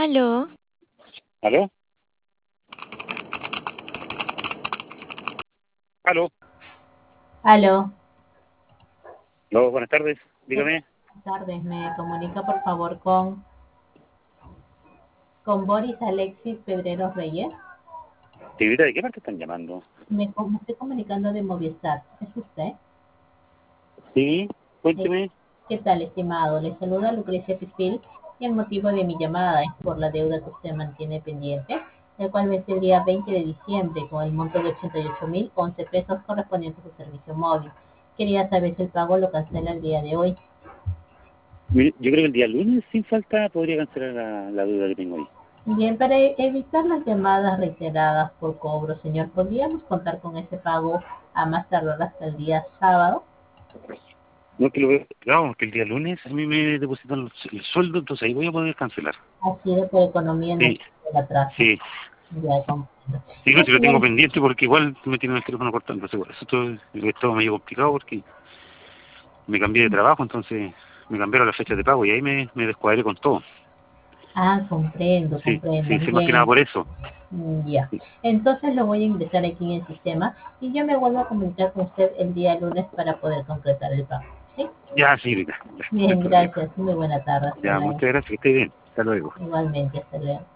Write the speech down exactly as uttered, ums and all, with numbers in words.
Aló, ¿Aló? ¿Aló? Aló, Aló, buenas tardes, buenas dígame. tardes. Me comunica por favor con, con Boris Alexis Pedreros Reyes. Señorita, ¿de qué parte están llamando? Me, com- me estoy comunicando de Movistar. ¿Es usted? Sí, Eh, cuénteme. ¿Qué tal, estimado? Le saluda Lucrecia Pispil y el motivo de mi llamada es por la deuda que usted mantiene pendiente, el cual vence el día veinte de diciembre con el monto de ochenta y ocho mil once pesos correspondiente a su servicio móvil. Quería saber si el pago lo cancela el día de hoy. Mire, yo creo que el día lunes, sin falta, podría cancelar la, la duda que tengo ahí. Bien, para e- evitar las llamadas reiteradas por cobro, señor, ¿podríamos contar con ese pago a más tardar hasta el día sábado? No, que lo veo. Claro, que el día lunes a mí me depositan el, el sueldo, entonces ahí voy a poder cancelar. Así de por economía no Sí, existe el atraso. sí. Ya comprendo. Sí, no, Bien, si lo tengo señor, pendiente porque igual me tienen el teléfono cortando. Entonces, bueno, eso todo, esto medio complicado porque me cambié de trabajo, entonces me cambiaron las fechas de pago y ahí me, me descuadré con todo. ah, comprendo, Sí, comprendo. sí, sí, más que nada Bien, por eso. mm, ya. Sí. Entonces lo voy a ingresar aquí en el sistema y yo me vuelvo a comunicar con usted el día lunes para poder concretar el pago. ¿Sí? Ya, sí, ya, ya, no hay Bien, problema. gracias. Muy buena tarde. Hasta Ya, luego. muchas gracias, que esté bien. Hasta luego. Igualmente, hasta luego.